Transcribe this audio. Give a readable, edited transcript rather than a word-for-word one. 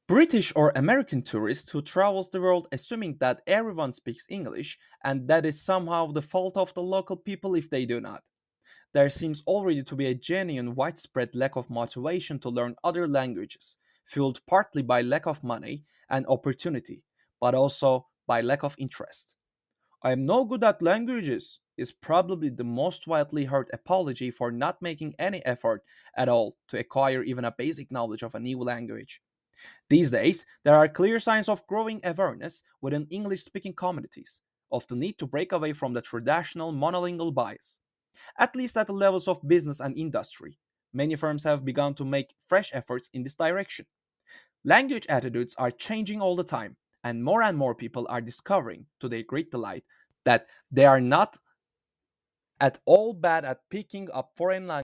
British or American tourist who travels the world assuming that everyone speaks English and that is somehow the fault of the local people if they do not. There seems already to be a genuine widespread lack of motivation to learn other languages, fueled partly by lack of money and opportunity, but also by lack of interest. I am no good at languages is probably the most widely heard apology for not making any effort at all to acquire even a basic knowledge of a new language. These days, there are clear signs of growing awareness within English speaking communities of the need to break away from the traditional monolingual bias, at least at the levels of business and industry. Many firms have begun to make fresh efforts in this direction. Language attitudes are changing all the time, and more people are discovering, to their great delight, that they are not at all bad at picking up foreign languages